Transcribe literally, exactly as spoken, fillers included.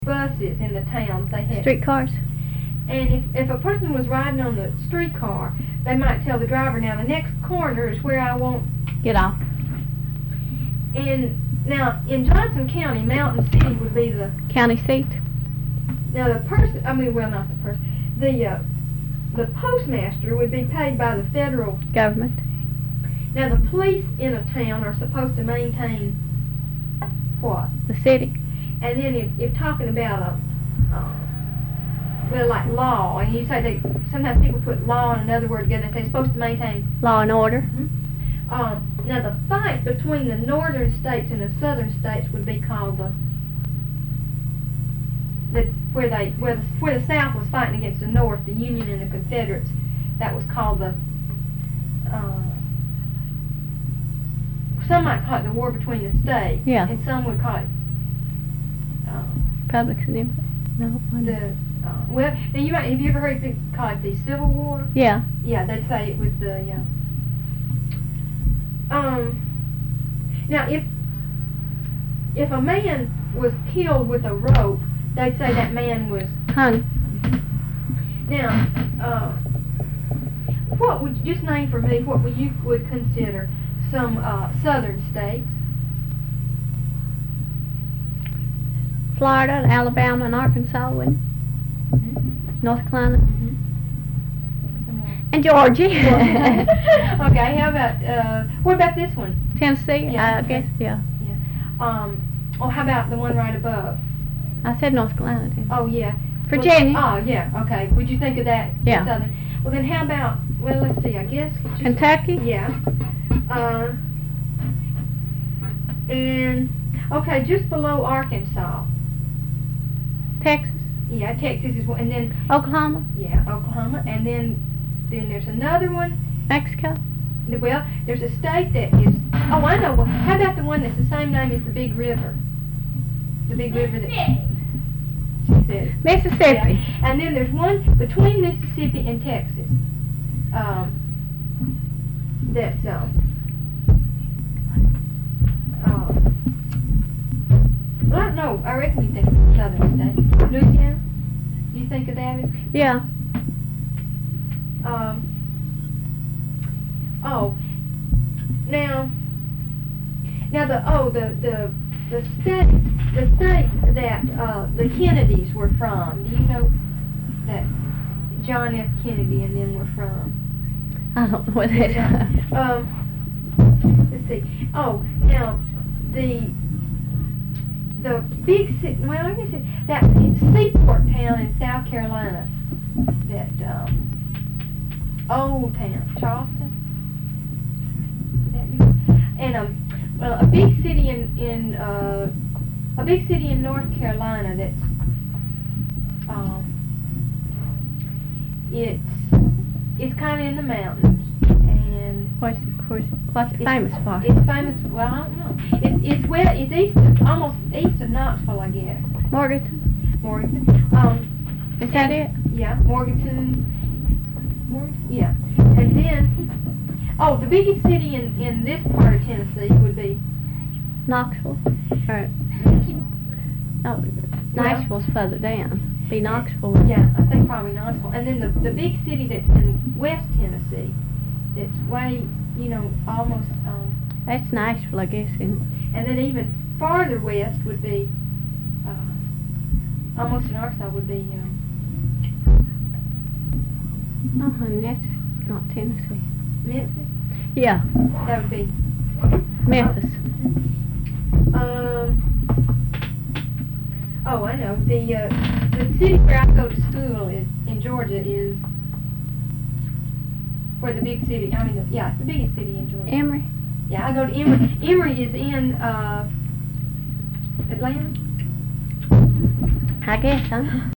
buses in the towns. They had Streetcars? And if, if a person was riding on the streetcar, they might tell the driver, now the next corner is where I want... Get off. And now, in Johnson County, Mountain City would be the... County seat? Now the person, I mean, well, not the person, the, uh, the postmaster would be paid by the federal... Government. Now the police in a town are supposed to maintain what? The city. And then if, if talking about a... Uh, well, like law, and you say they, sometimes people put law and another word together and say they're supposed to maintain... Law and order. Mm-hmm. um, now the fight between the northern states and the southern states would be called the... the where they, where the, where the South was fighting against the North, the Union and the Confederates, that was called the... Uh, some might call it the war between the states. Yeah. And some would call it... Uh, Publics and everything. No, one. the... Uh, well, now you might, have you ever heard it called the Civil War? Yeah. Yeah, they'd say it was the, uh, um, now if, if a man was killed with a rope, they'd say that man was Hung. Now, uh, what would, just name for me, what would you would consider some, uh, southern states? Florida, and Alabama, and Arkansas, and Mm-hmm. North Carolina, Mm-hmm. and Georgia. Okay, how about, uh, what about this one? Tennessee, Yeah, I okay. guess, yeah. Yeah. Um, oh, how about the one right above? I said North Carolina, didn't I? Oh, yeah. Virginia. Well, oh, yeah, okay. Would you think of that? Yeah. Southern? Well, then how about, well, let's see, I guess. just- Kentucky? Yeah. Uh, and, okay, just below Arkansas. Texas? Yeah, Texas is one, and then, Oklahoma? yeah, Oklahoma, and then, then there's another one. Mexico? Well, there's a state that is, oh, I know, well, how about the one that's the same name as the big river? The big river that, she said. Mississippi. Yeah. And then there's one between Mississippi and Texas. Um, that's, um, uh, well, I don't know, I reckon you think it's a southern state. Louisiana? You think of that as? Yeah. Um, oh, now, now the, oh, the, the, the state, the state that, uh, the Kennedys were from, do you know that John F. Kennedy and them were from? I don't know what that is. Um, let's see, oh, now, the, the big city, well, I guess it, that seaport town in South Carolina, that, um, old town, Charleston, would that be? And, um, well, a big city in, in, uh, a big city in North Carolina that's, um, it's, it's kinda in the mountains, and What's, what's, what's it It's- famous for? it's famous, well, I don't know. It's, it's well, it's east of, almost east of Knoxville, I guess. Morganton? Morganton. Um, Is that it? yeah, Morganton, Morganton, yeah. And then, oh, the biggest city in, in this part of Tennessee would be Knoxville? Or, no, Nashville's further down. Be Knoxville. Yeah, I think probably Knoxville. And then the, the big city that's in West Tennessee, that's way, you know, almost, um, That's Nashville, I guess, and and then even farther west would be, uh, almost in Arkansas would be, um, oh, honey, that's not Tennessee. Memphis. Yeah, That would be, Memphis. um, oh, I know, the, uh, the city where I go to school is, in Georgia, is where the big city, I mean, the, yeah, it's the biggest city in Georgia. Emory? Yeah, I go to Emory. Emory is in, uh, Atlanta. I guess, huh?